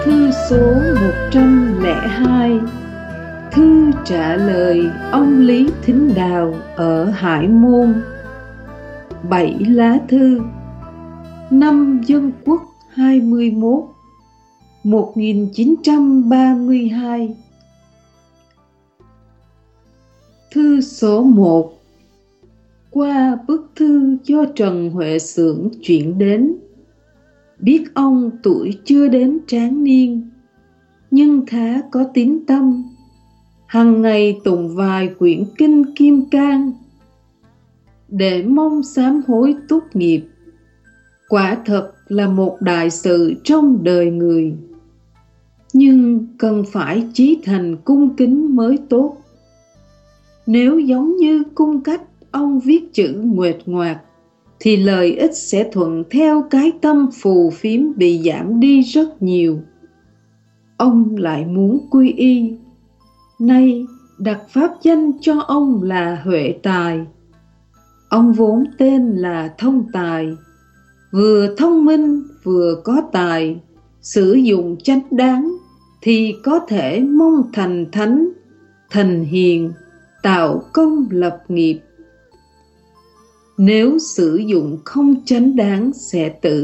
Thư số 102. Thư trả lời ông Lý Thính Đào ở Hải Môn. 7 lá thư. Năm Dân Quốc 21 1932. Thư số 1. Qua bức thư do Trần Huệ Xưởng chuyển đến, biết ông tuổi chưa đến tráng niên, nhưng khá có tín tâm, hằng ngày tụng vài quyển kinh Kim Cang để mong sám hối tốt nghiệp. Quả thật là một đại sự trong đời người, nhưng cần phải chí thành cung kính mới tốt. Nếu giống như cung cách ông viết chữ nguệch ngoạc, thì lợi ích sẽ thuận theo cái tâm phù phiếm bị giảm đi rất nhiều. Ông lại muốn quy y, nay đặt pháp danh cho ông là Huệ Tài. Ông vốn tên là Thông Tài, vừa thông minh vừa có tài, sử dụng chánh đáng thì có thể mong thành thánh, thành hiền, tạo công lập nghiệp. Nếu sử dụng không chánh đáng sẽ tự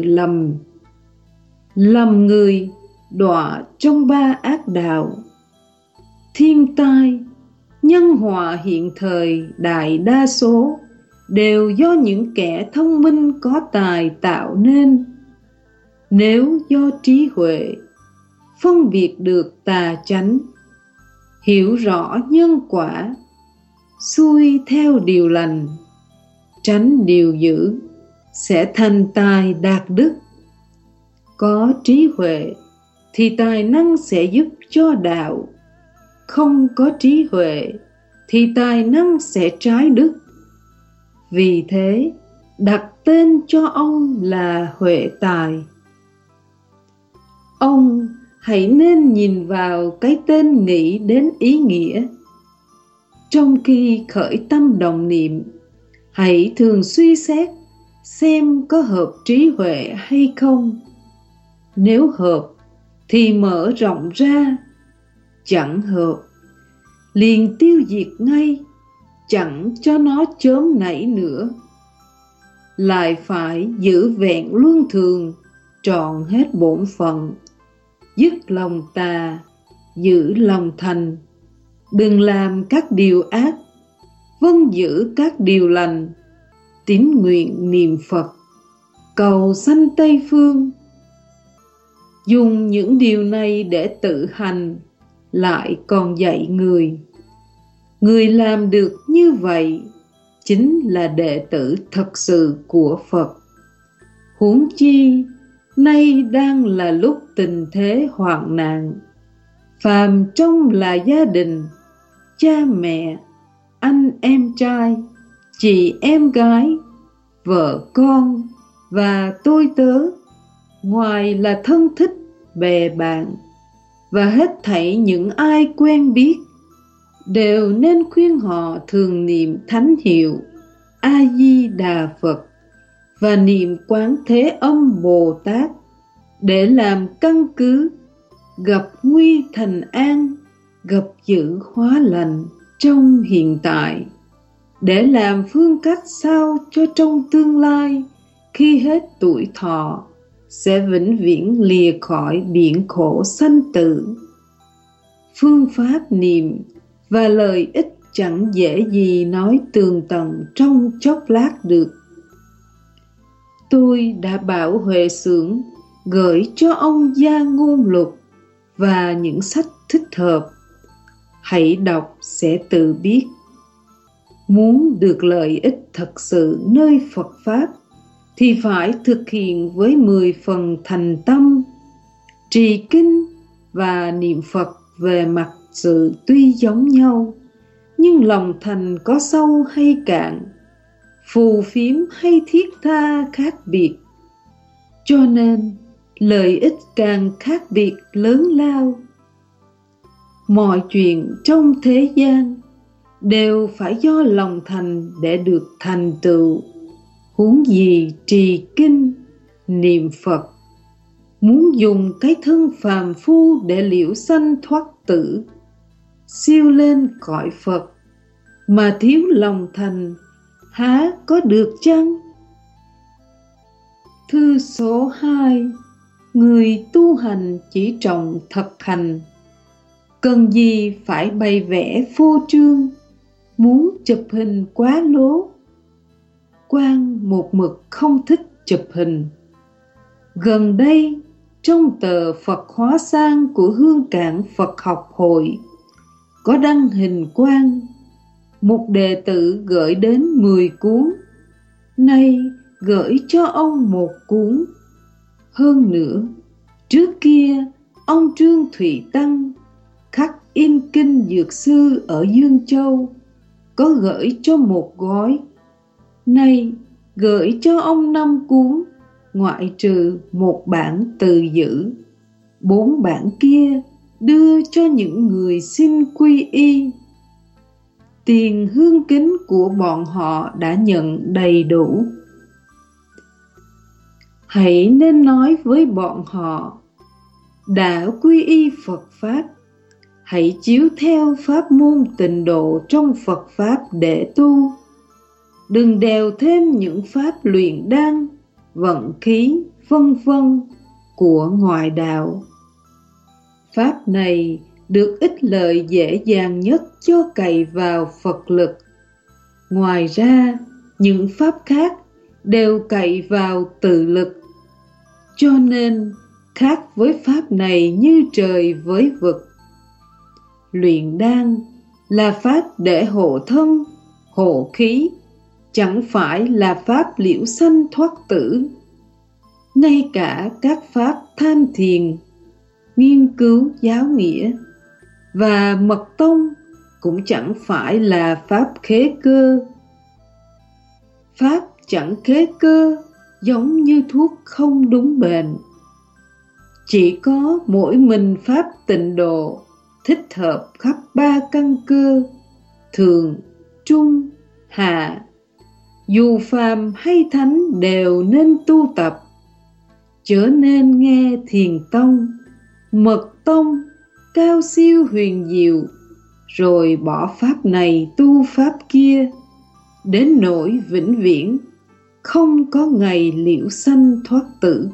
lầm người, đọa trong 3 ác đạo. Thiên tai, nhân họa hiện thời đại đa số đều do những kẻ thông minh có tài tạo nên. Nếu do trí huệ, phân biệt được tà chánh, hiểu rõ nhân quả, xuôi theo điều lành, tránh điều dữ, sẽ thành tài đạt đức. Có trí huệ thì tài năng sẽ giúp cho đạo, không có trí huệ thì tài năng sẽ trái đức. Vì thế đặt tên cho ông là Huệ Tài. Ông hãy nên nhìn vào cái tên nghĩ đến ý nghĩa. Trong khi khởi tâm đồng niệm, hãy thường suy xét xem có hợp trí huệ hay không. Nếu hợp thì mở rộng ra, chẳng hợp liền tiêu diệt ngay, chẳng cho nó chớm nảy nữa. Lại phải giữ vẹn luân thường, trọn hết bổn phận, dứt lòng tà, giữ lòng thành. Đừng làm các điều ác, vâng giữ các điều lành. Tín nguyện niệm Phật, cầu sanh Tây Phương. Dùng những điều này để tự hành, lại còn dạy người. Người làm được như vậy chính là đệ tử thật sự của Phật. Huống chi nay đang là lúc tình thế hoạn nạn, phàm trong là gia đình, cha mẹ, anh em trai, chị em gái, vợ con và tôi tớ, ngoài là thân thích, bè bạn và hết thảy những ai quen biết, đều nên khuyên họ thường niệm thánh hiệu A Di Đà Phật và niệm Quán Thế Âm Bồ Tát để làm căn cứ, gặp nguy thành an, gặp dữ hóa lành trong hiện tại, để làm phương cách sao cho trong tương lai, khi hết tuổi thọ, sẽ vĩnh viễn lìa khỏi biển khổ sanh tử. Phương pháp niệm và lợi ích chẳng dễ gì nói tường tận trong chốc lát được. Tôi đã bảo Huệ Xưởng gửi cho ông Gia Ngôn Lục và những sách thích hợp. Hãy đọc sẽ tự biết. Muốn được lợi ích thật sự nơi Phật Pháp thì phải thực hiện với 10 phần thành tâm. Trì kinh và niệm Phật về mặt sự tuy giống nhau, nhưng lòng thành có sâu hay cạn, phù phiếm hay thiết tha khác biệt. Cho nên lợi ích càng khác biệt lớn lao. Mọi chuyện trong thế gian đều phải do lòng thành để được thành tựu, huống gì trì kinh, niệm Phật. muốn dùng cái thân phàm phu để liễu sanh thoát tử, siêu lên cõi Phật, mà thiếu lòng thành, há có được chăng? Thư số 2. Người tu hành chỉ trọng thực hành, cần gì phải bày vẽ phô trương, muốn chụp hình quá lố. Quang một mực không thích chụp hình. Gần đây, trong tờ Phật Hóa Sang của Hương Cảng Phật học hội, có đăng hình Quang. Một đệ tử gửi đến 10 cuốn, nay gửi cho ông 1 cuốn. Hơn nữa, trước kia ông Trương Thụy Tăng khắc in kinh Dược Sư ở Dương Châu, có gửi cho 1 gói. Nay gửi cho ông 5 cuốn, ngoại trừ 1 bản từ giữ. 4 bản kia đưa cho những người xin quy y. Tiền hương kính của bọn họ đã nhận đầy đủ. Hãy nên nói với bọn họ, đã quy y Phật Pháp, hãy chiếu theo pháp môn tịnh độ trong Phật Pháp để tu. Đừng đèo thêm những pháp luyện đan, vận khí, vân vân của ngoại đạo. Pháp này được ích lợi dễ dàng nhất cho cậy vào Phật lực. Ngoài ra, những pháp khác đều cậy vào tự lực. Cho nên, khác với pháp này như trời với vực. Luyện đan là pháp để hộ thân, hộ khí, chẳng phải là pháp liễu sanh thoát tử. Ngay cả các pháp tham thiền, nghiên cứu giáo nghĩa và mật tông cũng chẳng phải là pháp khế cơ. Pháp chẳng khế cơ giống như thuốc không đúng bệnh. Chỉ có mỗi mình pháp tịnh độ thích hợp khắp 3 căn cơ, thường, trung, hạ. Dù phàm hay thánh đều nên tu tập. Chớ nên nghe thiền tông, mật tông, cao siêu huyền diệu, rồi bỏ pháp này tu pháp kia, đến nỗi vĩnh viễn không có ngày liễu sanh thoát tử.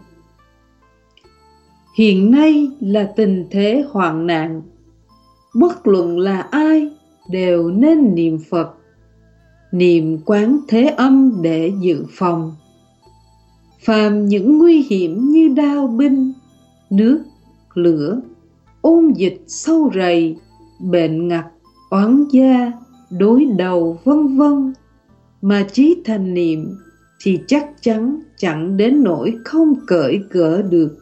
Hiện nay là tình thế hoạn nạn, bất luận là ai đều nên niệm Phật, niệm Quán Thế Âm để dự phòng. Phàm những nguy hiểm như đao binh, nước, lửa, ôn dịch sâu rầy, bệnh ngặt, oán gia, đối đầu vân vân, mà chí thành niệm thì chắc chắn chẳng đến nỗi không cởi gỡ được.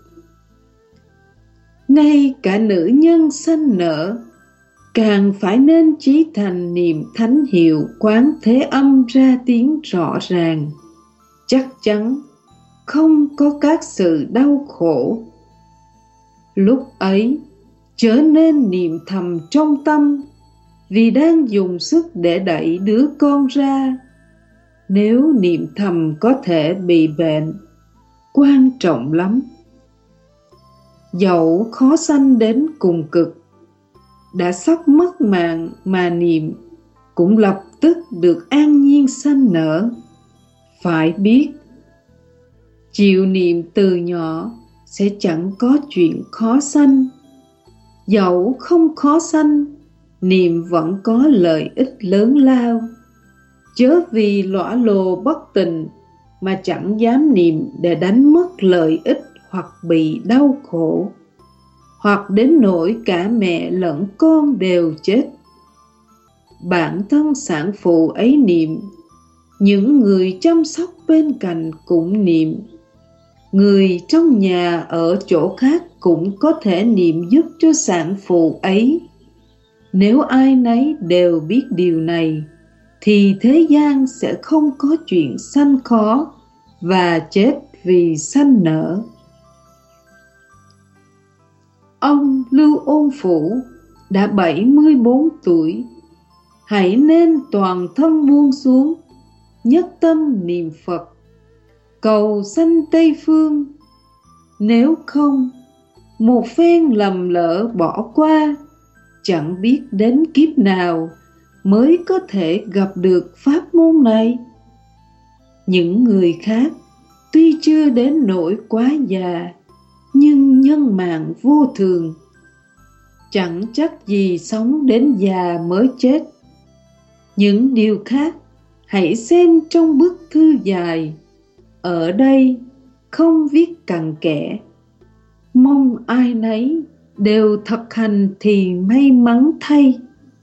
Ngay cả nữ nhân sanh nở, càng phải nên chí thành niệm thánh hiệu Quán Thế Âm ra tiếng rõ ràng, chắc chắn không có các sự đau khổ. Lúc ấy chớ nên niệm thầm trong tâm, vì đang dùng sức để đẩy đứa con ra. Nếu niệm thầm có thể bị bệnh, quan trọng lắm. Dẫu khó sanh đến cùng cực, đã sắp mất mạng mà niệm, cũng lập tức được an nhiên sanh nở. Phải biết, chịu niệm từ nhỏ sẽ chẳng có chuyện khó sanh. Dẫu không khó sanh, niệm vẫn có lợi ích lớn lao. Chớ vì lõa lồ bất tình mà chẳng dám niệm để đánh mất lợi ích hoặc bị đau khổ, hoặc đến nỗi cả mẹ lẫn con đều chết. Bản thân sản phụ ấy niệm, những người chăm sóc bên cạnh cũng niệm, người trong nhà ở chỗ khác cũng có thể niệm giúp cho sản phụ ấy. Nếu ai nấy đều biết điều này, thì thế gian sẽ không có chuyện sanh khó và chết vì sanh nở. Ông Lưu Ôn Phủ đã 74 tuổi, hãy nên toàn thân buông xuống, nhất tâm niệm Phật, cầu sanh Tây Phương. Nếu không, một phen lầm lỡ bỏ qua, chẳng biết đến kiếp nào mới có thể gặp được pháp môn này. Những người khác tuy chưa đến nỗi quá già, nhưng nhân mạng vô thường, chẳng chắc gì sống đến già mới chết. Những điều khác hãy xem trong bức thư dài, ở đây không viết cặn kẽ. Mong ai nấy đều thực hành thì may mắn thay.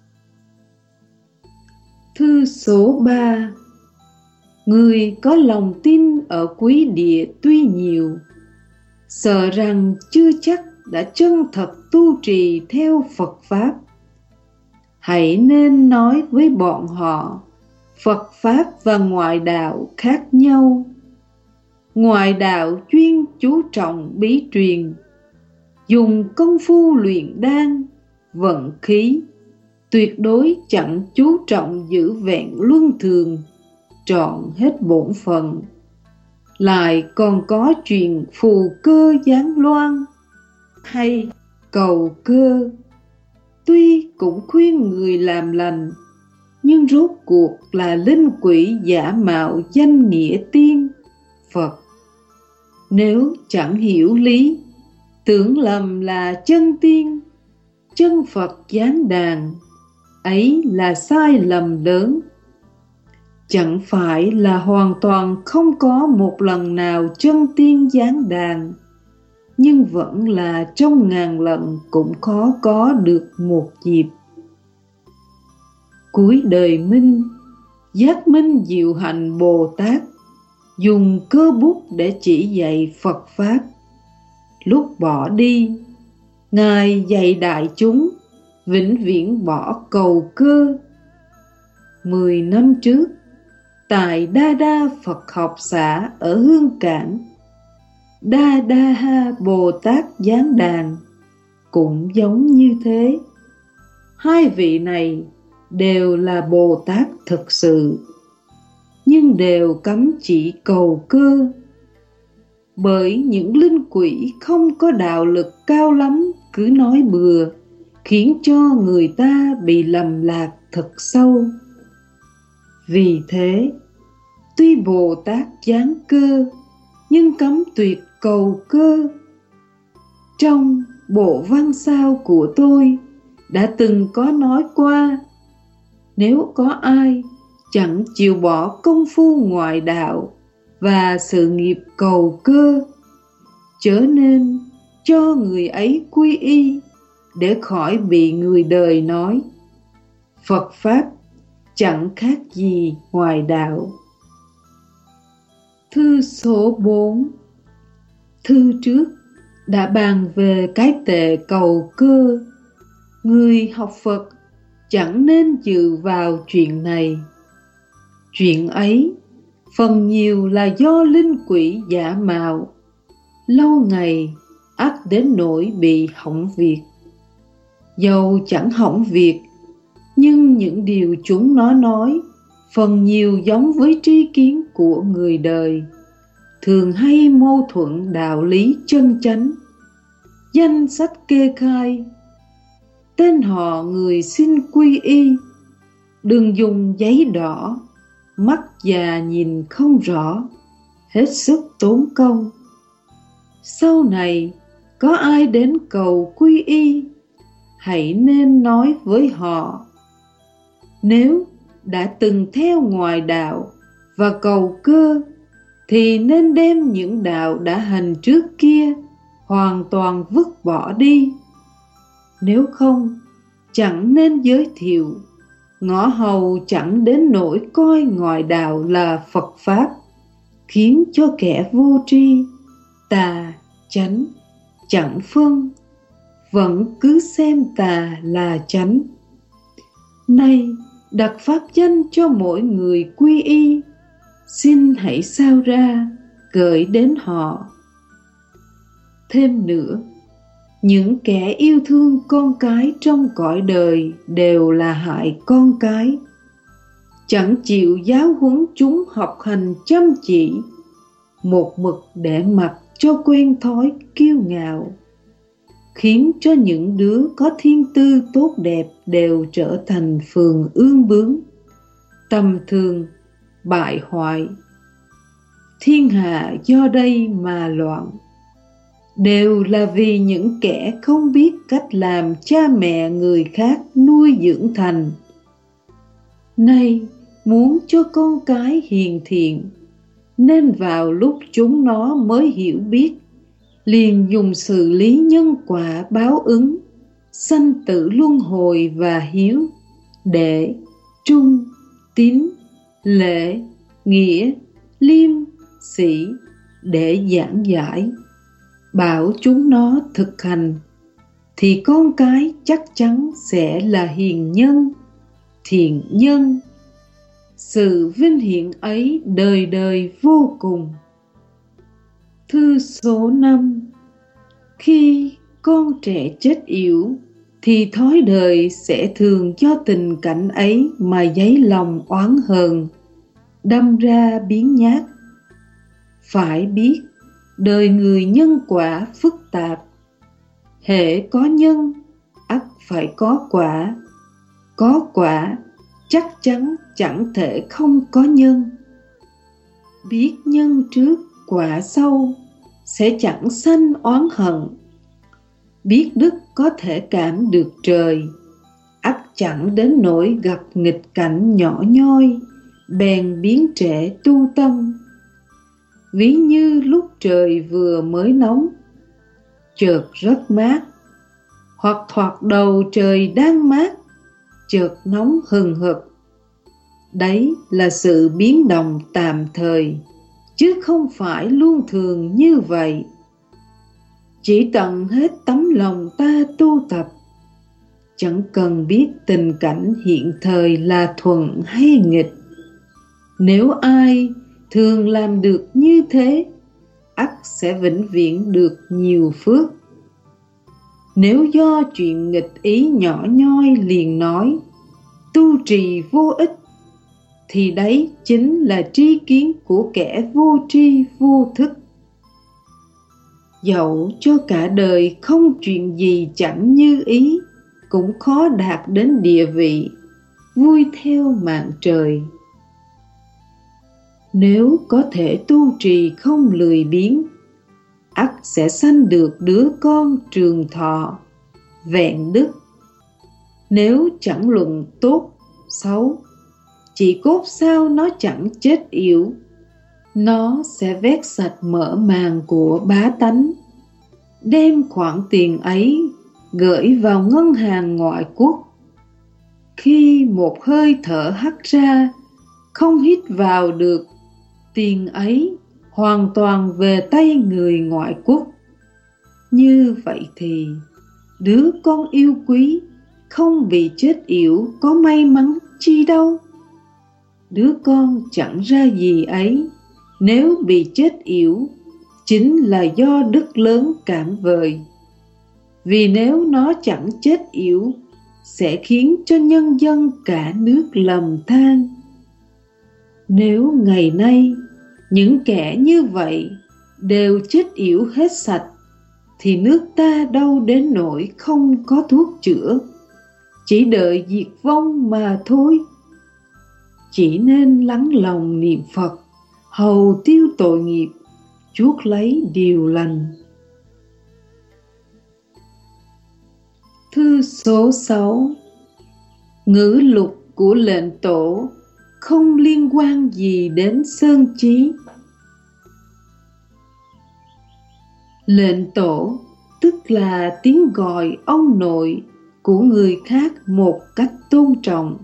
Thư số 3. Người có lòng tin ở quý địa tuy nhiều, sợ rằng chưa chắc đã chân thật tu trì theo Phật Pháp. Hãy nên nói với bọn họ, Phật Pháp và ngoại đạo khác nhau. Ngoại đạo chuyên chú trọng bí truyền, dùng công phu luyện đan, vận khí, tuyệt đối chẳng chú trọng giữ vẹn luân thường, trọn hết bổn phận. Lại còn có chuyện phù cơ giáng loan hay cầu cơ. Tuy cũng khuyên người làm lành, nhưng rốt cuộc là linh quỷ giả mạo danh nghĩa tiên Phật. Nếu chẳng hiểu lý, tưởng lầm là chân tiên, chân Phật giáng đàn, ấy là sai lầm lớn. Chẳng phải là hoàn toàn không có một lần nào chân tiên giáng đàn, nhưng vẫn là trong ngàn lần cũng khó có được một dịp. Cuối đời Minh, Giác Minh Diệu Hạnh Bồ Tát dùng cơ bút để chỉ dạy Phật Pháp. Lúc bỏ đi, Ngài dạy đại chúng vĩnh viễn bỏ cầu cơ. 10 năm trước, tại Đa Đa Phật học xã ở Hương Cảng, Đa Đa Ha Bồ Tát giáng đàn cũng giống như thế. Hai vị này đều là Bồ Tát thực sự, nhưng đều cấm chỉ cầu cơ. Bởi những linh quỷ không có đạo lực cao lắm cứ nói bừa, khiến cho người ta bị lầm lạc thật sâu. Vì thế, tuy Bồ Tát giáng cơ, nhưng cấm tuyệt cầu cơ. Trong bộ văn sao của tôi đã từng có nói qua, nếu có ai chẳng chịu bỏ công phu ngoại đạo và sự nghiệp cầu cơ, chớ nên cho người ấy quy y, để khỏi bị người đời nói Phật Pháp chẳng khác gì ngoài đạo. Thư số 4. Thư trước đã bàn về cái tệ cầu cơ. Người học Phật chẳng nên dự vào chuyện này. Chuyện ấy phần nhiều là do linh quỷ giả mạo, lâu ngày ắt đến nỗi bị hỏng việc. Dầu chẳng hỏng việc, nhưng những điều chúng nó nói phần nhiều giống với tri kiến của người đời, thường hay mâu thuẫn đạo lý chân chánh. Danh sách kê khai, tên họ người xin quy y, đừng dùng giấy đỏ, mắt già nhìn không rõ, hết sức tốn công. Sau này có ai đến cầu quy y, hãy nên nói với họ, nếu đã từng theo ngoài đạo và cầu cơ, thì nên đem những đạo đã hành trước kia hoàn toàn vứt bỏ đi. Nếu không, chẳng nên giới thiệu, ngõ hầu chẳng đến nỗi coi ngoại đạo là Phật Pháp, khiến cho kẻ vô tri, tà, chánh, chẳng phân, vẫn cứ xem tà là chánh. Nay đặt pháp danh cho mỗi người quy y, xin hãy sao ra gửi đến họ. Thêm nữa, những kẻ yêu thương con cái trong cõi đời đều là hại con cái, chẳng chịu giáo huấn chúng học hành chăm chỉ, một mực để mặc cho quen thói kiêu ngạo, khiến cho những đứa có thiên tư tốt đẹp đều trở thành phường ương bướng, tầm thường, bại hoại. Thiên hạ do đây mà loạn, đều là vì những kẻ không biết cách làm cha mẹ người khác nuôi dưỡng thành. Nay muốn cho con cái hiền thiện, nên vào lúc chúng nó mới hiểu biết, liền dùng xử lý nhân quả báo ứng, sanh tử luân hồi và hiếu, để trung, tín, lễ, nghĩa, liêm, sĩ để giảng giải, bảo chúng nó thực hành, thì con cái chắc chắn sẽ là hiền nhân, thiện nhân. Sự vinh hiển ấy đời đời vô cùng. Thư số 5. Khi con trẻ chết yểu, thì thói đời sẽ thường cho tình cảnh ấy mà dấy lòng oán hờn, đâm ra biến nhát. Phải biết, đời người nhân quả phức tạp. Hễ có nhân, ắt phải có quả chắc chắn chẳng thể không có nhân. Biết nhân trước quả sau, sẽ chẳng sanh oán hận. Biết đức có thể cảm được trời, ắt chẳng đến nỗi gặp nghịch cảnh nhỏ nhoi, bèn biến trễ tu tâm. Ví như lúc trời vừa mới nóng, chợt rất mát, hoặc thoạt đầu trời đang mát, chợt nóng hừng hực. Đấy là sự biến động tạm thời, chứ không phải luôn thường như vậy. Chỉ tận hết tấm lòng ta tu tập, chẳng cần biết tình cảnh hiện thời là thuận hay nghịch. Nếu ai thường làm được như thế, ắt sẽ vĩnh viễn được nhiều phước. Nếu do chuyện nghịch ý nhỏ nhoi liền nói tu trì vô ích, thì đấy chính là tri kiến của kẻ vô tri vô thức. Dẫu cho cả đời không chuyện gì chẳng như ý, cũng khó đạt đến địa vị vui theo mạng trời. Nếu có thể tu trì không lười biếng, ắt sẽ sanh được đứa con trường thọ, vẹn đức. Nếu chẳng luận tốt, xấu, chỉ cốt sao nó chẳng chết yểu, nó sẽ vét sạch mỡ màng của bá tánh, đem khoản tiền ấy gửi vào ngân hàng ngoại quốc. Khi một hơi thở hắt ra, không hít vào được, tiền ấy hoàn toàn về tay người ngoại quốc. Như vậy thì đứa con yêu quý không bị chết yểu có may mắn chi đâu. Đứa con chẳng ra gì ấy, nếu bị chết yểu chính là do đức lớn cảm vời. Vì nếu nó chẳng chết yểu, sẽ khiến cho nhân dân cả nước lầm than. Nếu ngày nay những kẻ như vậy đều chết yểu hết sạch, thì nước ta đâu đến nỗi không có thuốc chữa, chỉ đợi diệt vong mà thôi. Chỉ nên lắng lòng niệm Phật, hầu tiêu tội nghiệp, chuốc lấy điều lành. Thư số 6. Ngữ lục của lệnh tổ không liên quan gì đến sơn chí. Lệnh tổ tức là tiếng gọi ông nội của người khác một cách tôn trọng.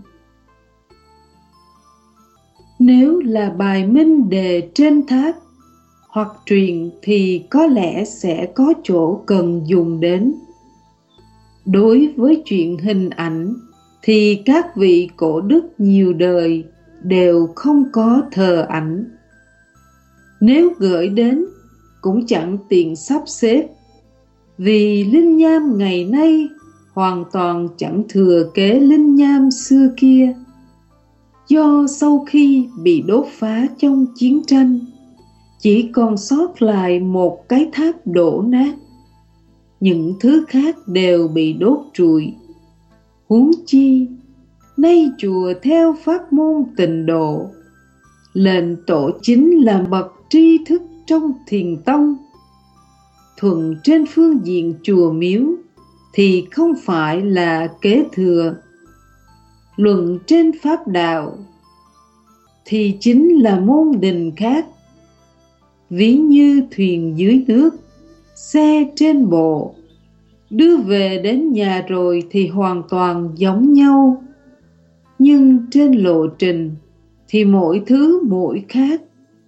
Nếu là bài minh đề trên tháp hoặc truyền thì có lẽ sẽ có chỗ cần dùng đến. Đối với chuyện hình ảnh thì các vị cổ đức nhiều đời đều không có thờ ảnh. Nếu gửi đến cũng chẳng tiện sắp xếp, vì linh nham ngày nay hoàn toàn chẳng thừa kế linh nham xưa kia. Do sau khi bị đốt phá trong chiến tranh, chỉ còn sót lại một cái tháp đổ nát. Những thứ khác đều bị đốt trụi. Huống chi, nay chùa theo pháp môn Tịnh Độ, lệnh tổ chính là bậc tri thức trong Thiền tông. Thuận trên phương diện chùa miếu thì không phải là kế thừa. Luận trên pháp đạo thì chính là môn đình khác. Ví như thuyền dưới nước, xe trên bộ, đưa về đến nhà rồi thì hoàn toàn giống nhau, nhưng trên lộ trình thì mỗi thứ mỗi khác.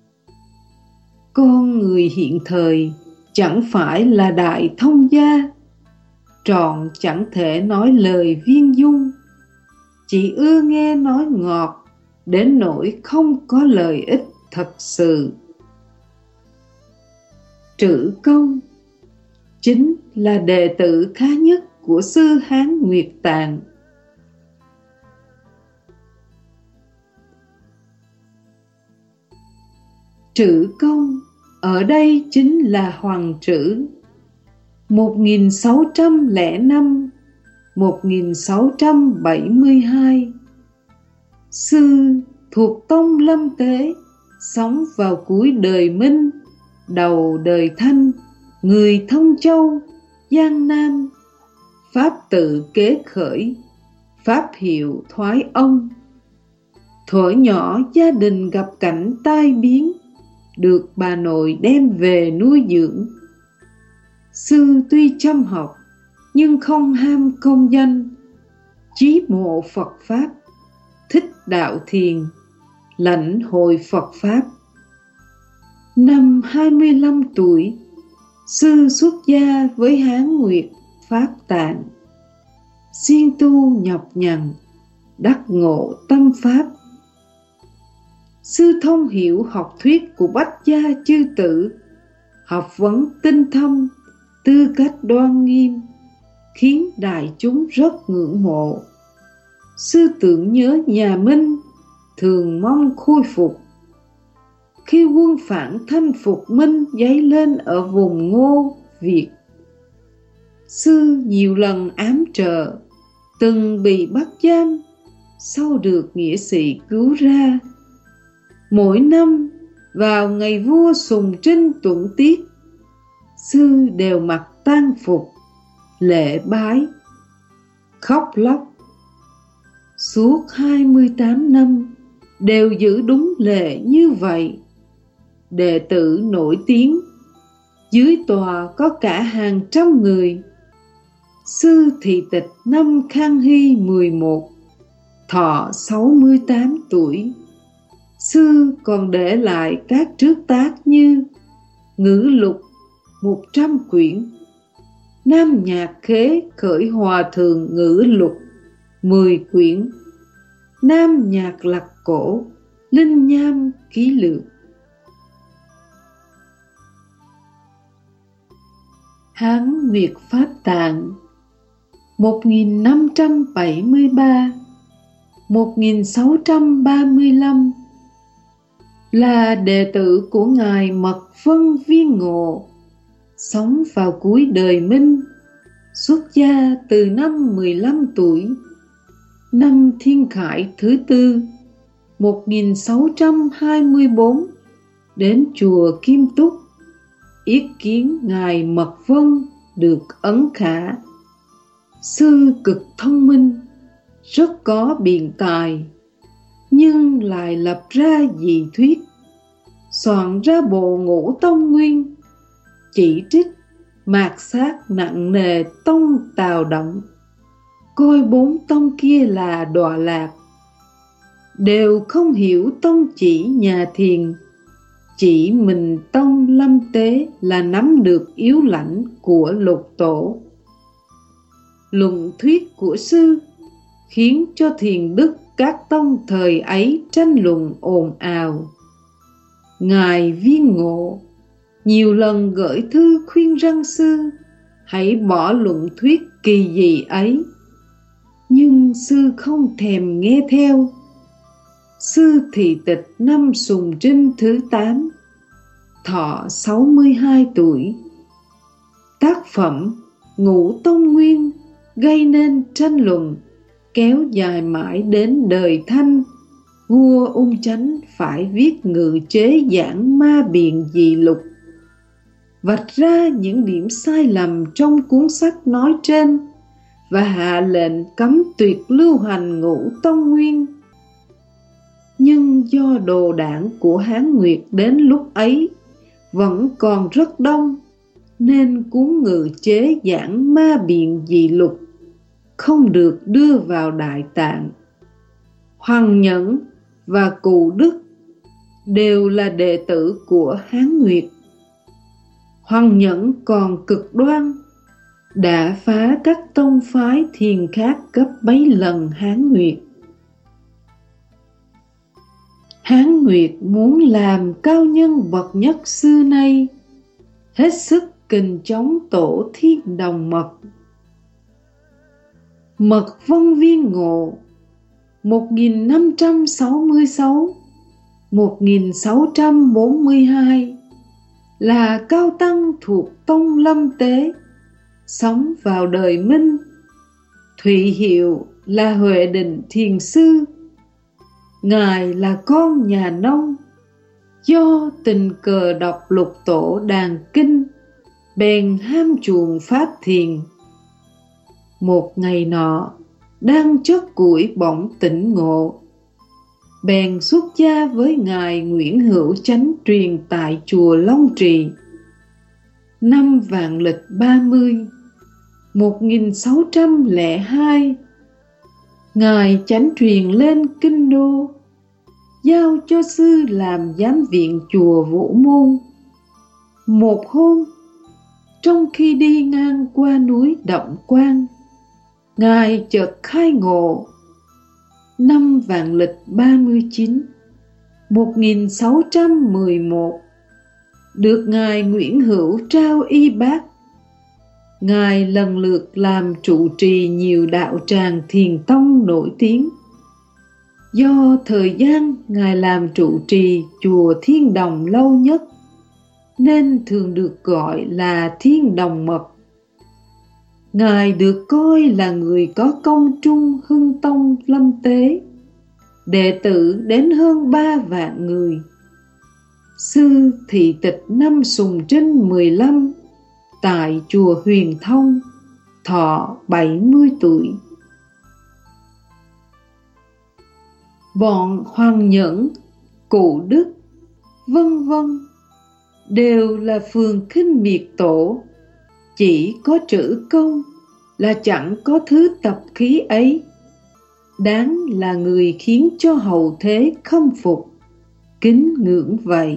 Con người hiện thời chẳng phải là đại thông gia, trọn chẳng thể nói lời viên dung, chỉ ưa nghe nói ngọt đến nỗi không có lợi ích thật sự. Trữ Công chính là đệ tử khá nhất của sư Hán Nguyệt Tạng. Trữ Công ở đây chính là Hoàng Trữ, 1605-1672. Sư thuộc tông Lâm Tế, sống vào cuối đời Minh, đầu đời Thanh, người Thông Châu, Giang Nam. Pháp tự kế khởi, pháp hiệu thoái ông. Thuở nhỏ gia đình gặp cảnh tai biến, được bà nội đem về nuôi dưỡng. Sư tuy chăm học nhưng không ham công danh, chí mộ Phật Pháp, thích đạo thiền, lãnh hội Phật Pháp. Năm 25 tuổi, sư xuất gia với Hán Nguyệt Pháp Tạng, siêng tu nhọc nhằn, đắc ngộ tâm Pháp. Sư thông hiểu học thuyết của Bách gia chư tử, học vấn tinh thâm, tư cách đoan nghiêm, khiến đại chúng rất ngưỡng mộ. Sư tưởng nhớ nhà Minh, thường mong khôi phục. Khi quân phản Thanh phục Minh dấy lên ở vùng Ngô, Việt, sư nhiều lần ám trợ, từng bị bắt giam, sau được nghĩa sĩ cứu ra. Mỗi năm vào ngày vua Sùng Trinh tuẫn tiết, sư đều mặc tang phục, lễ bái, khóc lóc. Suốt 28 năm đều giữ đúng lệ như vậy. Đệ tử nổi tiếng, dưới tòa có cả hàng trăm người. Sư thị tịch năm Khang Hy 11, thọ 68 tuổi. Sư còn để lại các trước tác như Ngữ Lục 100 quyển, Nam Nhạc Khế Khởi Hòa Thường Ngữ Lục 10 quyển, Nam Nhạc Lạc Cổ Linh Nham Ký Lược. Hán Nguyệt Pháp Tạng 1573-1635 là đệ tử của Ngài Mật Vân Viên Ngộ, sống vào cuối đời Minh, xuất gia từ năm 15 tuổi, năm Thiên Khải thứ tư 1624, đến chùa Kim Túc, yết kiến Ngài Mật Vân được ấn khả. Sư cực thông minh, rất có biện tài, nhưng lại lập ra dị thuyết, soạn ra bộ Ngũ Tông Nguyên, chỉ trích mạt sát nặng nề tông Tào Động, coi 4 tông kia là đọa lạc. Đều không hiểu tông chỉ nhà Thiền, chỉ mình tông Lâm Tế là nắm được yếu lãnh của Lục Tổ. Luận thuyết của sư khiến cho thiền đức các tông thời ấy tranh luận ồn ào. Ngài Viên Ngộ nhiều lần gửi thư khuyên răn sư hãy bỏ luận thuyết kỳ dị ấy, nhưng sư không thèm nghe theo. Sư thị tịch năm Sùng Trinh thứ 8, thọ 62 tuổi. Tác phẩm Ngũ Tông Nguyên gây nên tranh luận kéo dài mãi đến đời Thanh. Vua Ung Chánh phải viết ngự chế giảng Ma Biện Dị Lục, vạch ra những điểm sai lầm trong cuốn sách nói trên và hạ lệnh cấm tuyệt lưu hành Ngũ Tông Nguyên. Nhưng do đồ đảng của Hán Nguyệt đến lúc ấy vẫn còn rất đông, nên cuốn ngự chế giảng Ma Biện Dị Lục không được đưa vào Đại Tạng. Hoàng Nhẫn và Cụ Đức đều là đệ tử của Hán Nguyệt. Hoàng Nhẫn còn cực đoan, đã phá các tông phái thiền khác gấp bấy lần Hán Nguyệt. Hán Nguyệt muốn làm cao nhân bậc nhất xưa nay, hết sức kình chống tổ Thiên Đồng Mật. Mật Vân Viên Ngộ 1566-1642 là cao tăng thuộc tông Lâm Tế, sống vào đời Minh. Thụy hiệu là Huệ Định Thiền Sư. Ngài là con nhà nông, do tình cờ đọc Lục Tổ Đàn Kinh, bèn ham chuộng pháp thiền. Một ngày nọ, đang chót củi bỗng tỉnh ngộ, bèn xuất gia với Ngài Nguyễn Hữu Chánh truyền tại chùa Long Trì. Năm Vạn Lịch 30, 1602, Ngài Chánh truyền lên Kinh Đô, giao cho sư làm giám viện chùa Vũ Môn. Một hôm, trong khi đi ngang qua núi Động Quan, Ngài chợt khai ngộ. Năm Vạn Lịch 39, 1611, được Ngài Nguyễn Hữu trao y bác. Ngài lần lượt làm trụ trì nhiều đạo tràng thiền tông nổi tiếng. Do thời gian Ngài làm trụ trì chùa Thiên Đồng lâu nhất, nên thường được gọi là Thiên Đồng Mật. Ngài được coi là người có công trung hưng tông Lâm Tế, đệ tử đến hơn 3 vạn người. Sư thị tịch năm Sùng Trinh 15 tại chùa Huyền Thông, thọ 70 tuổi. Bọn Hoàng Nhẫn, Cụ Đức, vân vân đều là phường khinh miệt tổ. Chỉ có Trữ Công là chẳng có thứ tập khí ấy, đáng là người khiến cho hậu thế khâm phục, kính ngưỡng vậy.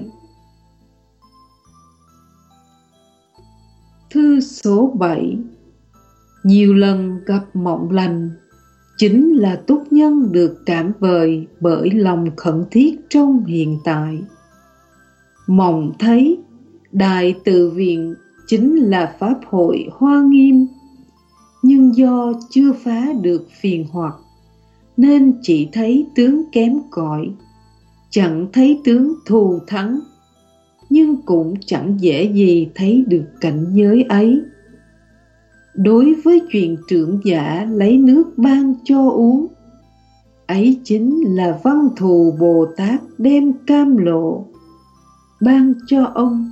Thư số 7. Nhiều lần gặp mộng lành, chính là túc nhân được cảm vời bởi lòng khẩn thiết trong hiện tại. Mộng thấy Đại Từ Viện chính là pháp hội Hoa Nghiêm, nhưng do chưa phá được phiền hoặc, nên chỉ thấy tướng kém cỏi, chẳng thấy tướng thù thắng, nhưng cũng chẳng dễ gì thấy được cảnh giới ấy. Đối với chuyện trưởng giả lấy nước ban cho uống, ấy chính là Văn Thù Bồ Tát đem cam lộ ban cho ông.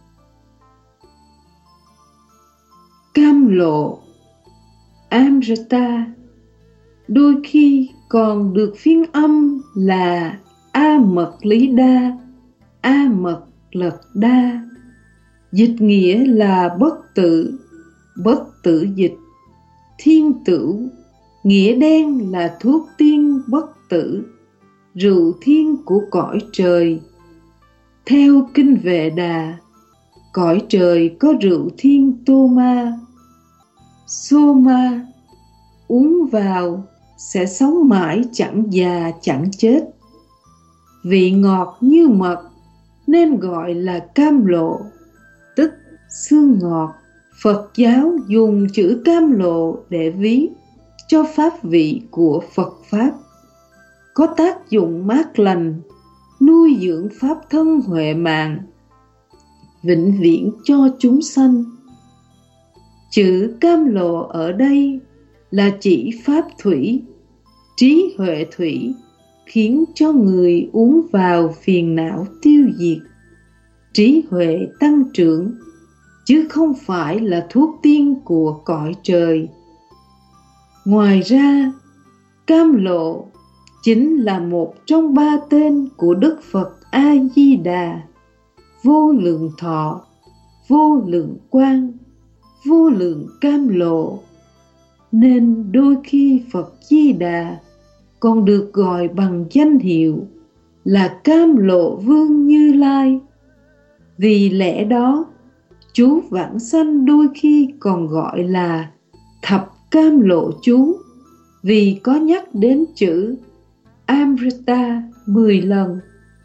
Cam lộ Amrita đôi khi còn được phiên âm là A Mật Lý Đa, A Mật Lật Đa, dịch nghĩa là bất tử dịch. Thiên tửu, nghĩa đen là thuốc tiên bất tử, rượu thiên của cõi trời. Theo Kinh Vệ Đà, cõi trời có rượu thiên Toma, Soma, uống vào sẽ sống mãi chẳng già chẳng chết. Vị ngọt như mật nên gọi là cam lộ, tức xương ngọt. Phật giáo dùng chữ cam lộ để ví cho pháp vị của Phật Pháp, có tác dụng mát lành, nuôi dưỡng pháp thân huệ mạng. vĩnh viễn cho chúng sanh. Chữ cam lộ ở đây là chỉ pháp thủy, trí huệ thủy, khiến cho người uống vào phiền não tiêu diệt, trí huệ tăng trưởng, chứ không phải là thuốc tiên của cõi trời. Ngoài ra, cam lộ chính là một trong 3 tên của Đức Phật A-di-đà: vô lượng thọ, vô lượng quang, vô lượng cam lộ. Nên đôi khi Phật Di Đà còn được gọi bằng danh hiệu là Cam Lộ Vương Như Lai. Vì lẽ đó, chú vãng sanh đôi khi còn gọi là Thập Cam Lộ chú, vì có nhắc đến chữ Amrita 10 lần.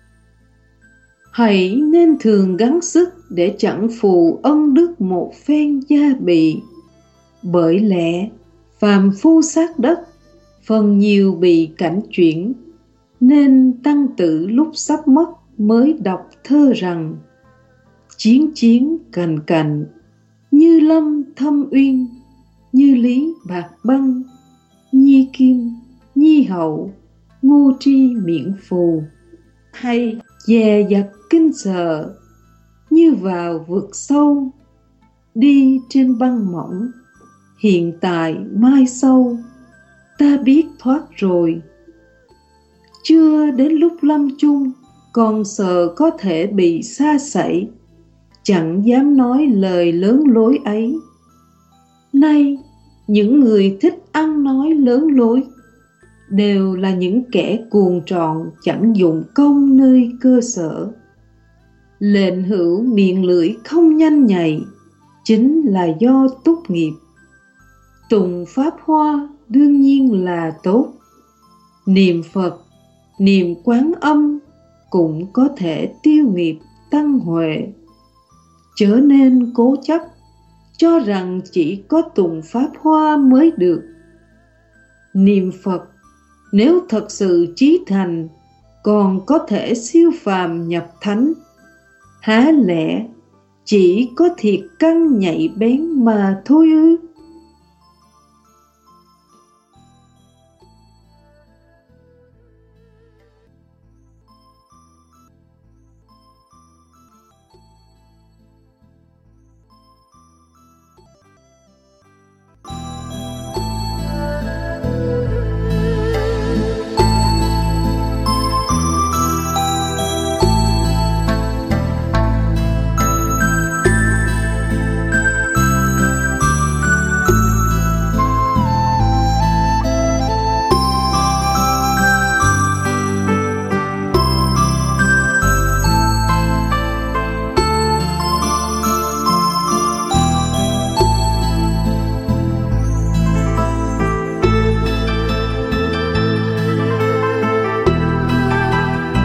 Hãy nên thường gắng sức để chẳng phụ ân đức một phen gia bị. Bởi lẽ phàm phu xác đất, phần nhiều bị cảnh chuyển, nên tăng tử lúc sắp mất mới đọc thơ rằng: chiến chiến cành cành, như lâm thâm uyên, như lý bạc băng, nhi kim, nhi hậu, ngô tri miệng phù. Hay dè dặt kinh sợ, như vào vực sâu, đi trên băng mỏng, hiện tại mai sau, ta biết thoát rồi. Chưa đến lúc lâm chung, còn sợ có thể bị sa sẩy, chẳng dám nói lời lớn lối ấy. Nay, những người thích ăn nói lớn lối đều là những kẻ cuồng tròn chẳng dụng công nơi cơ sở. Lệnh hữu miệng lưỡi không nhanh nhạy chính là do túc nghiệp. Tùng pháp hoa đương nhiên là tốt. Niệm Phật, niệm Quán Âm cũng có thể tiêu nghiệp tăng huệ. Chớ nên cố chấp cho rằng chỉ có tùng pháp hoa mới được. Niệm Phật nếu thật sự chí thành, còn có thể siêu phàm nhập thánh. Há lẽ chỉ có thiệt căn nhạy bén mà thôi ư?